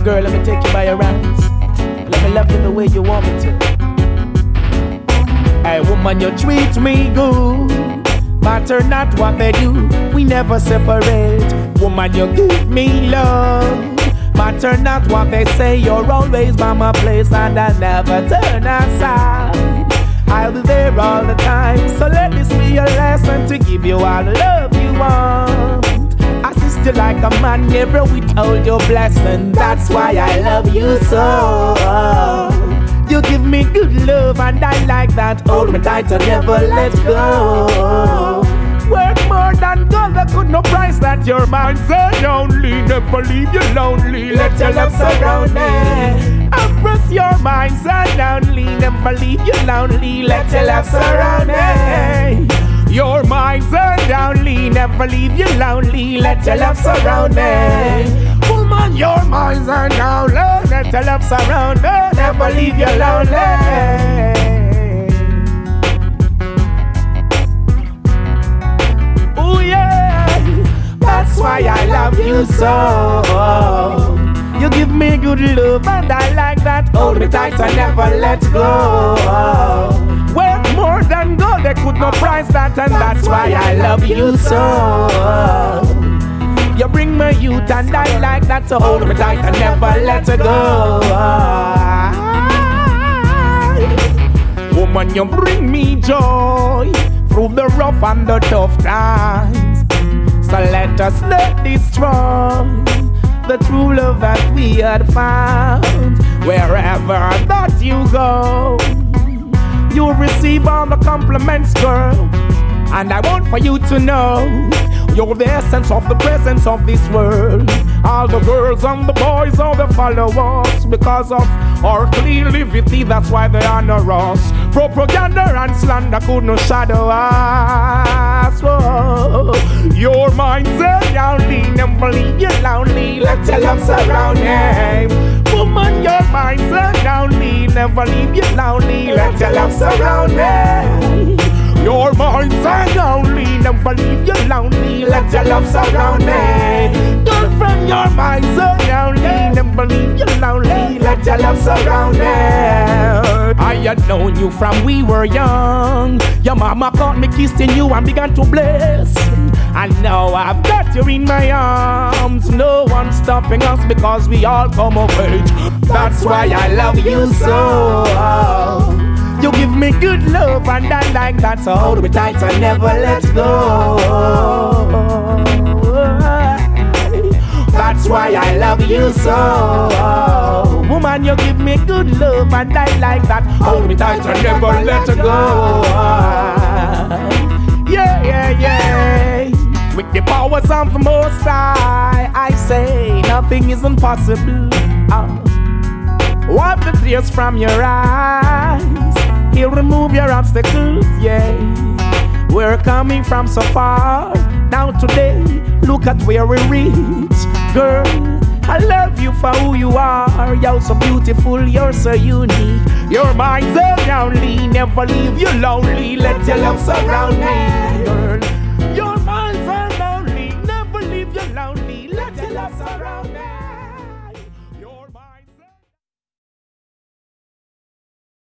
girl, let me take you by your hands. Let me love you the way you want me to. Hey woman, you treat me good. Matter not what they do, we never separate. Woman, you give me love. Matter not what they say, you're always by my place, and I'll never turn aside. I'll be there all the time, so let this be a lesson to give you all the love you want. Assist you like a man, never withhold your blessing. That's why I love you so. You give me good love and I like that. Hold me tight and never let go. Work more than gold, I could no price that. You're mine, say only. Never leave you lonely, let your love surround me. I press your mind, say only. Never leave you lonely, let your love surround me. You're mine, say only. Never leave you lonely, let your love surround me. Woman, you're mine, say only. Let your love surround me, never leave you lonely. That's why I love you so. You give me good love and I like that. Hold me tight and never let go. Worth more than gold, they could not price that. And that's why I love you so. You bring me youth and I like that. So hold me tight and never let go. Woman, you bring me joy through the rough and the tough times. So let us not destroy the true love that we had found. Wherever that you go, you'll receive all the compliments, girl. And I want for you to know you're the essence of the presence of this world. All the girls and the boys, all the followers, because of our clean liberty, that's why they honor us. Propaganda and slander could not shadow us. Whoa. Your mindset only, never leave you lonely, let your love surround me. Woman, your mindset only, never leave you lonely, let your love surround me. Your mindset only, never leave you lonely, let your love surround me. Girlfriend, your mindset only, never leave you lonely, let your love surround me. I had known you from we were young. Your mama caught me kissing you and began to bless. And now I've got you in my arms. No one's stopping us because we all come of age. That's why I love you so. You give me good love and I like that. So hold me tight and never let go. That's why I love you so. Woman, you give me good love and I like that. Hold me tight and never let go. Yeah, yeah, yeah. With the powers of the Most High, I say nothing is impossible. Wipe the tears from your eyes. He'll remove your obstacles, yeah. We're coming from so far. Now today, look at where we reach. Girl, I love you for who you are. You're so beautiful, you're so unique. Your mind's only, never leave you lonely. Let your love surround me, girl. Your mind's only, never leave you lonely. Let your love surround me.